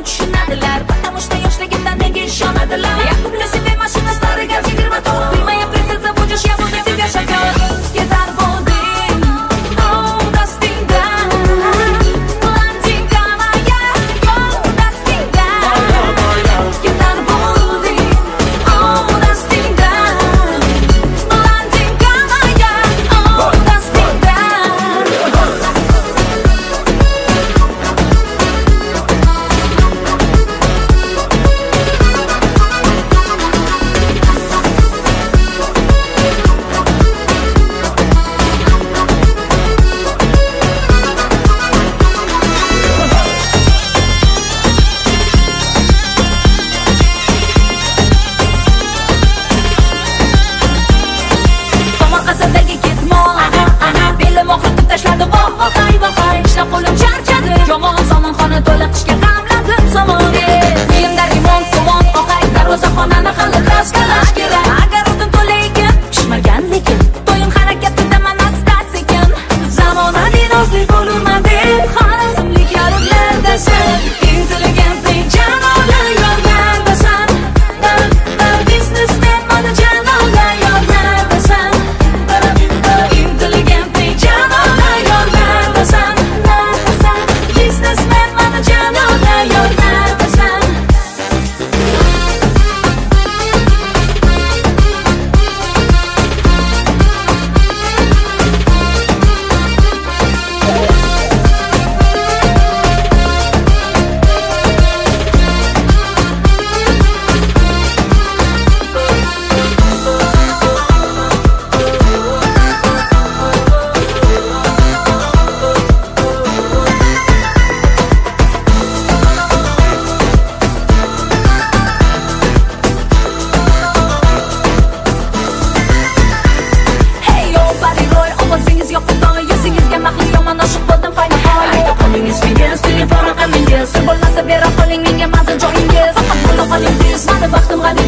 tushunadilar. Потому что yoshligimdan menga ishonadilar. Я куплю себе машину старый газик мотор. Ты моя принцесса, будешь, я буду тебя шокер. Yetar bo'lding, yo'ldastingda. Blandinka moya, yo'ldastingda. Yetar bo'lding, yo'ldastingda. Blandinka moya, yo'ldastingda. Tomorqasidagi ketmon, belim og'ritib tashladi voqay voqay. Ishlab qo'lim charchadi, yomon zamon xona to'la qishga qamladim somon. Uyimda remont somon, oqay darvozaxonani hali raskalash kerak. Agar o'tin to'la ekan, pishmagan lekin to'yim harakatida man asta-sekin. Zamonaviy nozli bo'lurman deb xorazmlik yorug'lardasan. Intelligentlik janola yorlardasan. Businessman mana janola yorlardasan. Intelligentlik janola yorlardasan. Businessman mana janola yorlardasan. Hey yo, body roy, ovozingiz yoqimtoy, yuzingizga mahli yomon oshiq bo'ldim fayna hoy. Ayta qo'lingiz fingiz, telefon raqamingiz, sir bo'lmasa bera qoling menga mazza joyingiz. Faqat bo'la qoling tez, mani vaqtim g'aniy.